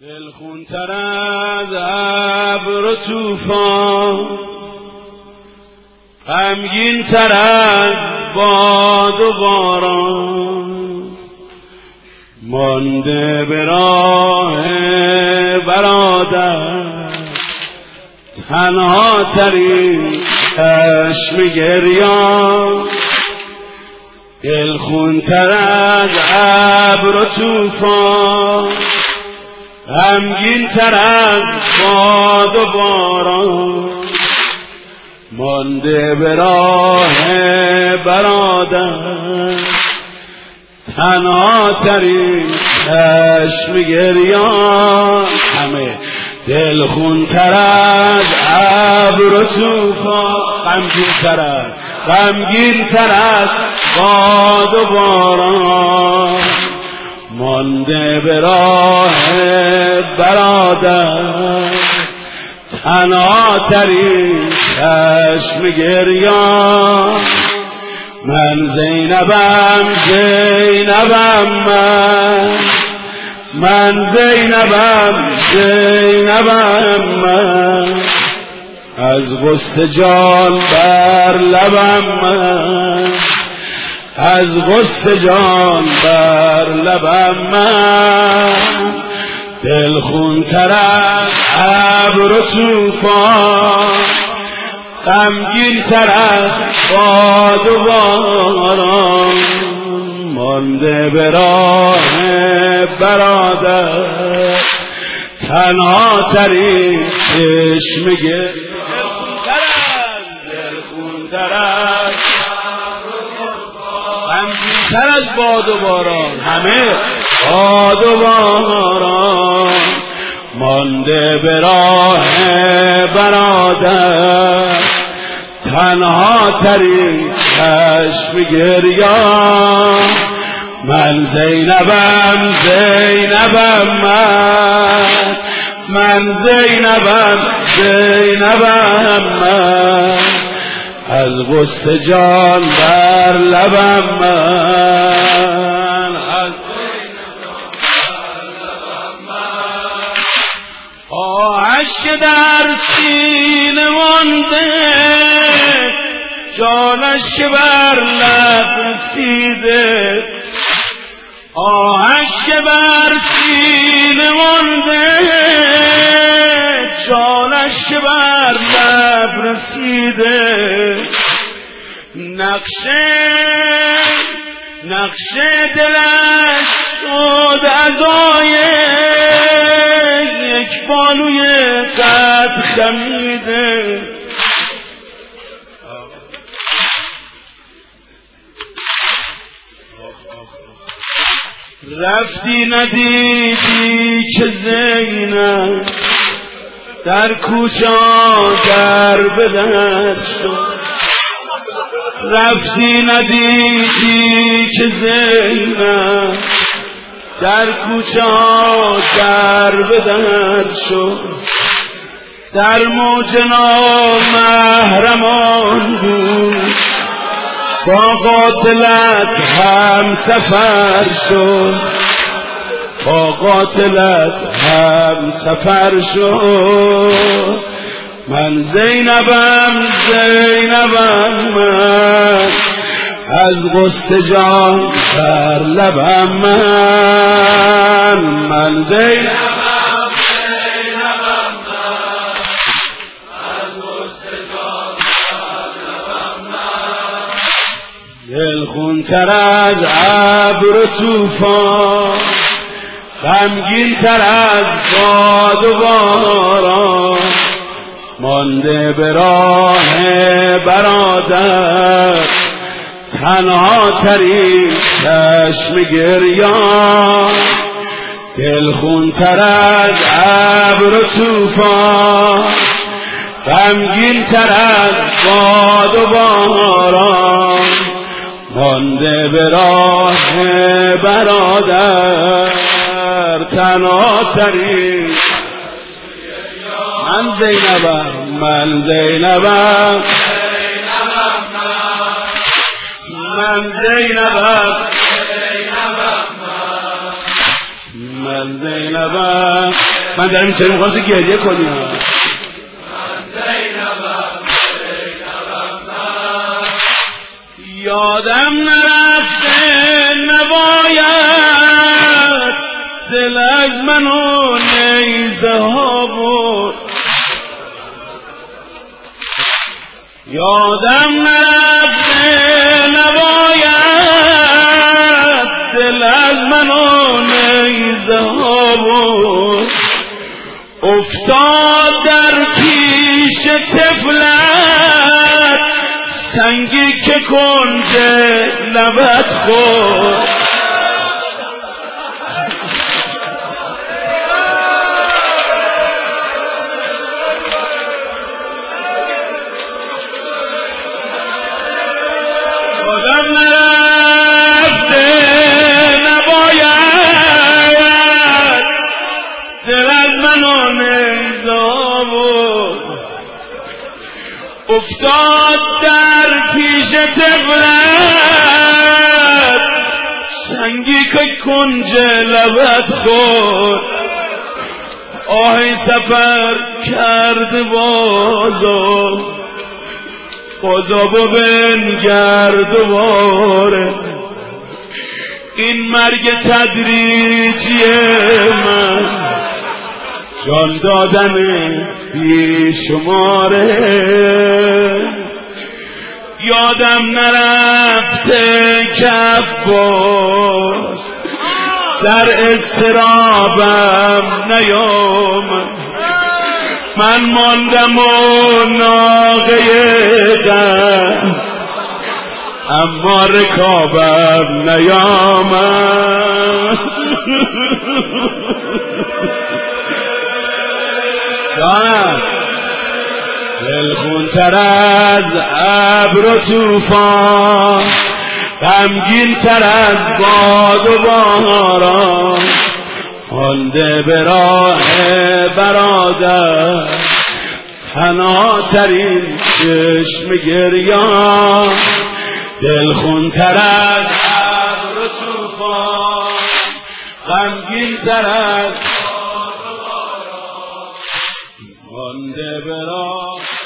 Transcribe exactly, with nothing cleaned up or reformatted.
دلخونتر از ابر و طوفان، غمگین‌تر از باد و باران، مانده به راه برادر، تنها ترین چشم گریان. دلخونتر از ابر و طوفان، غمگین‌تر از باد و باران، مانده به راه برادر، تنها ترین چشم گریان. همه دلخونتر از ابر و طوفان، غمگین‌تر از غمگین‌تر از باد و باران، مانده به راه برادر، تنها ترین چشم گریان. من زینبم زینبم من من زینبم زینبم من، از غصه جان بر لبم من، از غصه جان بر لبم من. دلخونتر از ابر و طوفان، غمگین‌تر از باد و باران، مانده به راه برادر، تنها ترین چشم گریان. دلخونتر از غمگین‌تر از باد و باران، همه باد و باران، مانده به راه برادر، تنها ترین چشم گریان. من زینبم زینبم من من زینبم زینبم من، از غصه جان بر لبم من، از آهش که در سینه مانده، جانش که بر لب رسیده. آهش که بر سینه مانده، جانش که بر لب رسیده. نقشه نقشه دلش شد عزای یک بانوی قد خمیده. رفتی ندیدی که زینب در کوچه در به در شد. رفتی ندیدی که زینب در کوچه در به در شد. در موج نامحرمان بود، با قاتلت هم سفر شد، با قاتلت هم سفر شد. من زینبم زینبم من، از غصه جان بر لبم من. من زینبم زینبم من، از غصه جان بر لبم من. دلخونتر از ابر و طوفان، غمگین‌تر از باد و باران، مانده به راه برادر، تنها ترین چشم گریان. دلخونتر از ابر و طوفان، غمگین‌تر از باد و باران، مانده به راه برادر، تنها ترین. من زینبم من زینبم من زینبم من زینبم من دارم این چرا میخوام تو گریه کنی ها. یادم نرفته نباید دل از منو نیزه ها بود. یادم نرفته نباید دل از منو نیزه ها بود. افتاد در پیش طفلت سنگی که کنج لبت خورد. آدم نرفته نباید دل از منو نیزه بود. افتاد در پیش طفلت سنگی که کنج لبت خورد. آهی سفر کرد بازو قضابو بنگر دوباره. این مرگ تدریجیه من جان دادن بی شماره. یادم نرفته کف باز در اضطرابم نیامد. من ماندم و ناقه غم اما رکابم نیامد. جانم دلخونتر از ابر و طوفان غمگین تر از باد و باران مانده به راه برادر فناترین چشم گریان. دلخونتر از ابر و طوفان غمگین تر از مانده به راه